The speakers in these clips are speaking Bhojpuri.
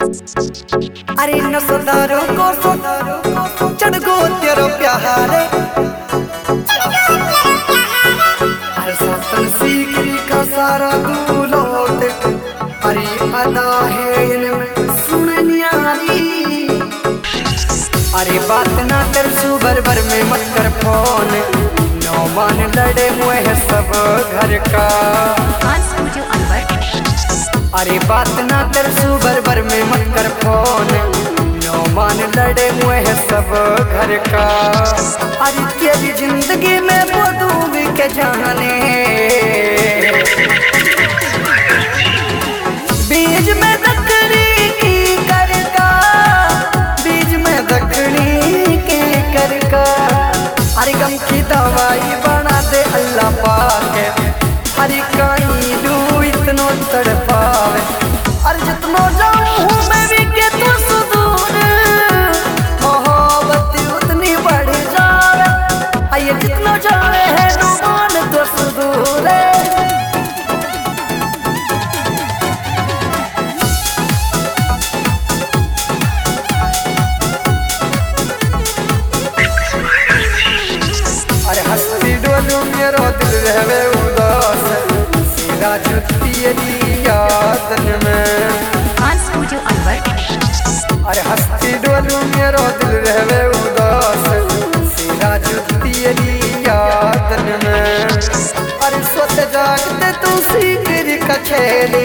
अरे नसदारो को चढ़ गो तेरो प्यारे हर सतन सीखी का सारा तू लौट। अरे अदा है इनमें सुननियारी। अरे बात ना कर सुबर बर में मत कर फोन। नौ मान लड़े हुए है सब घर का। अरे बात ना कर सुबर बर में मत कर फोन। नौ मान लड़े हुए है सब घर का। अरे तेरी जिंदगी में वो डूब के जाने बीज में दखनी की करका। बीज में दखनी की करका। अरे गम की दवाई बना दे अल्लाह पाक। अरे कहीं लू इतनो तड़पावे। अरे जितनो जाऊं मैं भी के तू सुदूर मोहब्बत उतनी बढ़ जावे। आइए जितनो जावे है नुमान तो सुदूर। अरे हंसती डोलू मेरा दिल रहवे उदास। सीधा जुत्ती यादन में। अरे हंसती डोलू मेरा दिल रहवे उदास। सीधा जुत्ती यादन में। अरे सोच जागते तू सीकर कछेले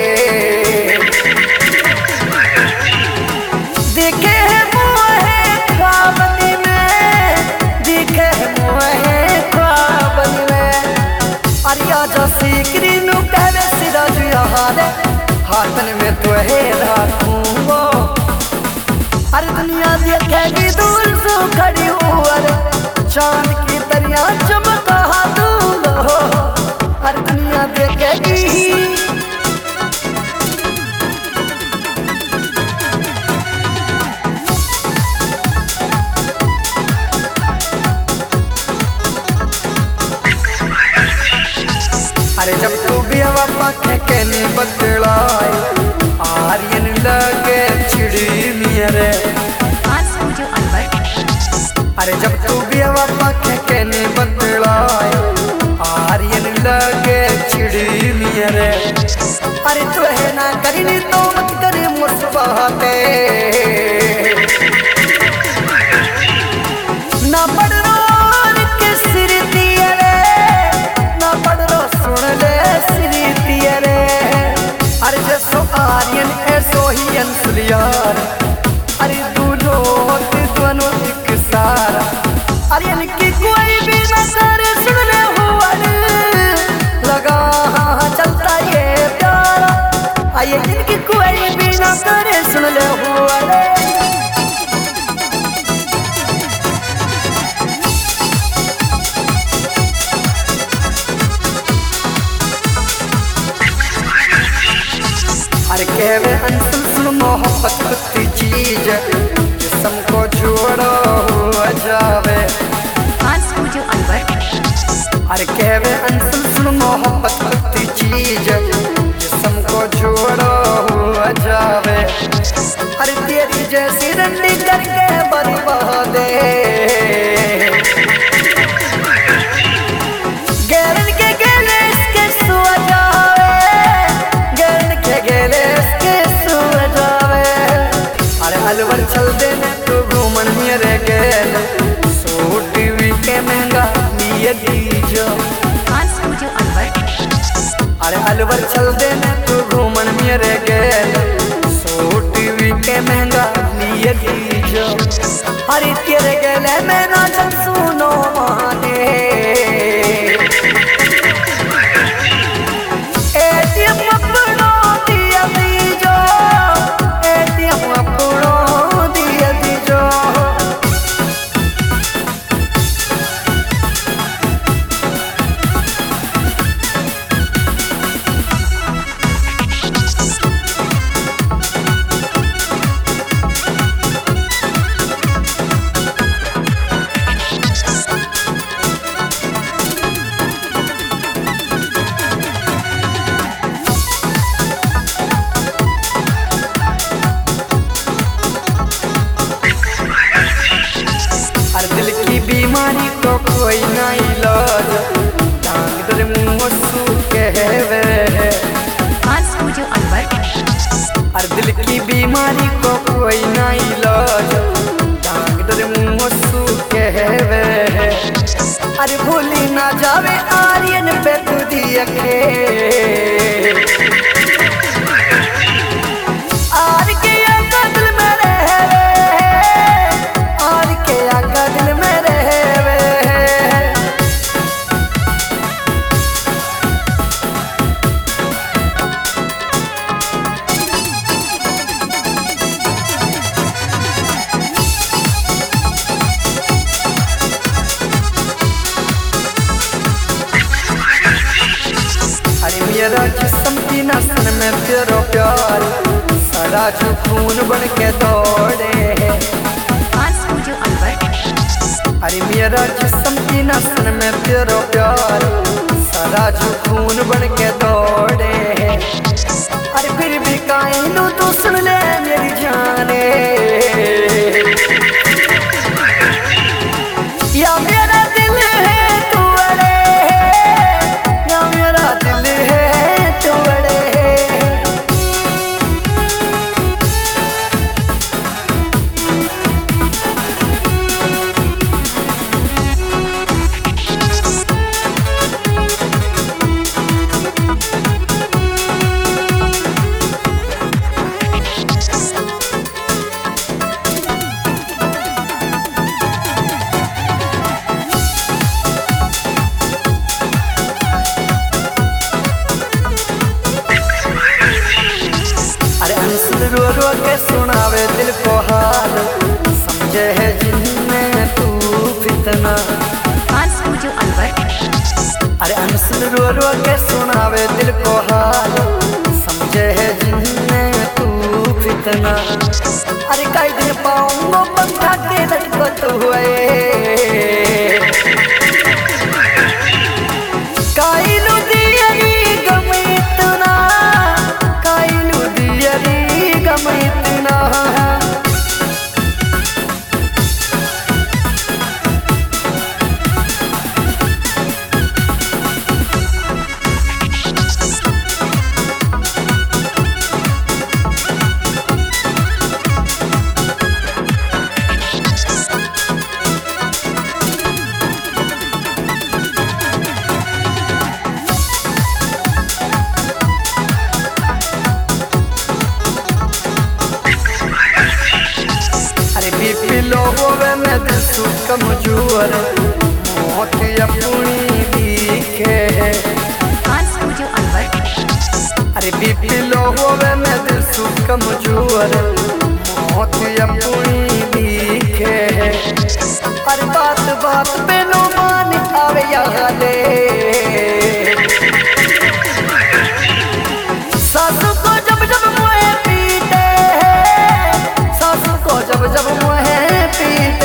देखे है मोहे ख्वाबनी में। देखे है मोहे ख्वाबनी में। अरे आजा सीकरी नू कहवे सिराज यारे। हाथन में तो है राखूंगो। अरे दुनिया देखेगी दूर से खड़ी हूँ। अरे चांद की तरिया चमका दूंगो। अरे दुनिया देखेगी। अरे जब तू भी हवा पाखे के नहीं बदलाए। आर्यन लगे चिड़ी मेरे। अरे जब तू भी हवा पाखे के नहीं बदलाए। आर्यन लगे चिड़ी मेरे। अरे तू है ना करी तो मत करे मुस्कुराते ना पड़ आर्यन ऐसो ही अंसलियार। अरे दूलो दोनों एक सारा। आर्यन की कोई भी न करे सुन ले हुआ लगा चलता ये प्यारा। आइए जिनकी कोई भी न करे सुन ले हुआ। अरे कहवे अंसुल सुन मोहब्बत कुत्ती चीज जिस्म को जोड़ो हुआ जावे। अरे कहवे अंसुल सुन मोहब्बत कुत्ती चीज जिस्म को जोड़ो हुआ जावे। अरे तेरी जैसी रंडी करके बर्बादे गैरन के गेले इसके सुआ जावे। गैरन के गेले इसके सुआ जावे। अरे अलवर चल देने तू घूमन मेरे गेल। सूट भी के महंगा लिए दीजो। अरे अलवर चल देने तू घूमन मेरे गेल। सूट भी के महंगा लिए दीजो। अरे तेरे गेले में ना चल सुनो माने। एटीएम अपनो दिया दीजो। एटीएम अपनो दिया दीजो। दिल की बीमारी को कोई ना इलाज डॉक्टर मुझसू कहवे अरे भूली ना जावे आर्यन पे तू दिया के आर के आका दिल में रहवे आर के आका दिल में रहवे मेरा जिस्म की नसन में तेरा प्यार सारा जो खून बन के दौड़े अरे मेरा जिस्म की नसन में तेरा प्यार सारा जो खून बन के दौड़े अरे फिर भी काइनू तू सुन ले मेरी जाने या मेरा दिल है तू अड़े या मेरा दिल है रो रो के सुनावे दिल को हाल समझे है जिनमें तू फितना अरे अंसुल रो रो के सुनावे दिल को हाल समझे है जिनमें तू फितना अरे कई दिन पाऊंगो पंखा के लटकत हुए काइलू दियरी गम इतना काइलू दियरी गम इतना लोगों में दिल सु कमजोर मौत अपनी दिखे अरे बीपी लोगों में दिल सु कमजोर मौत अपनी दिखे अरे बात बात पे लो मान आवे यादे सासू को जब जब मुँह पीटे सासू को जब जब मुँह पीते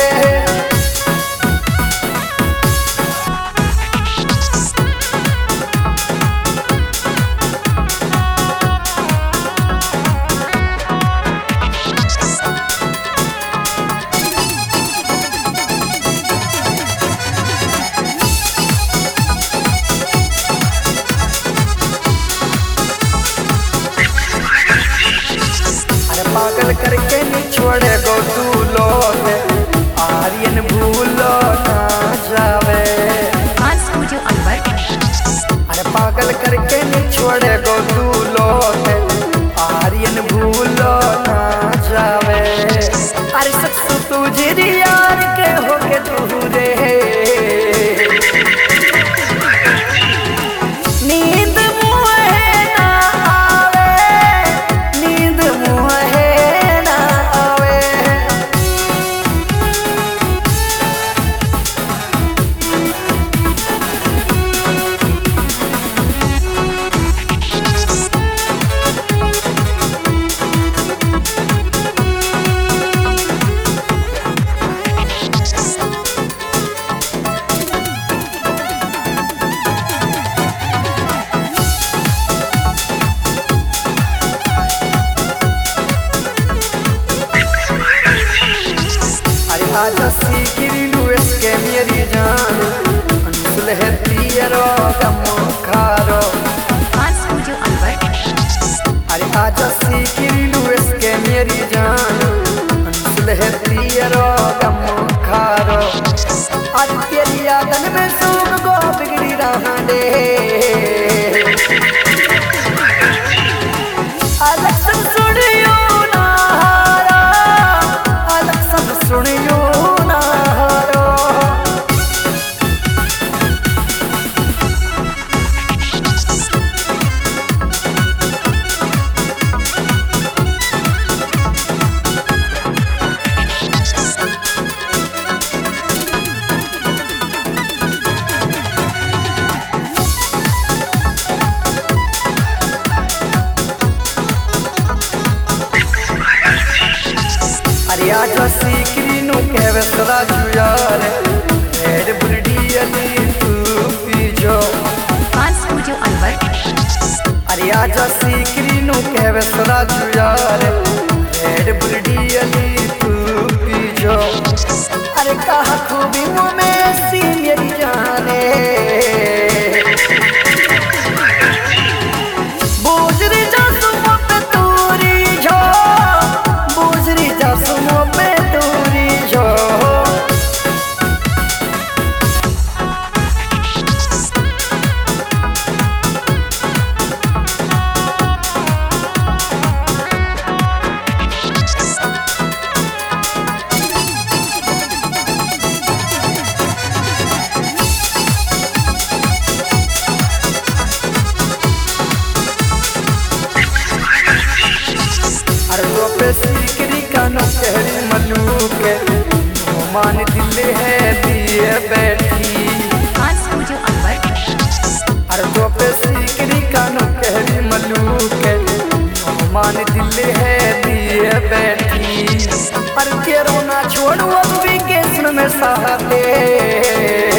पागल करके नहीं छोड़े गो तू लोग आर्यन भूलो ना जावे अरे पागल करके नहीं छोड़े गो तू लोग आर्यन भूलो ना जावे अरे सत्सु तुझे यार के होके दूरे नींद मुँह ना आवे नींद मुँह आजा सीखिलू इसके मेरी जान अंसुल है पियरो गम खारो अरे आजा सीखिलू अरे आज सीकरीनु कहवे सदा जुयार रेड बुलडी अली तू पीजो स्टूडियो अलवर। अरे आज सीकरीनु कहवे सदा जुयार रेड बुलडी अली तू पीजो अरे कहा खूबी मुँह में सीनियर जाने बोझरी जासुमो पे तूरी जो बोझरी जासुमो पे तूरी जो अरे वो पे सीकरी कानों कहरी मलूक मान दिल है दिए बैठी स्टूडियो अलवर। अरे वो पे सीकरी कानों कहरी मलूक मान दिल है दिए बैठी अरे तेरो ना छोड़ू अब भी केसन में साथे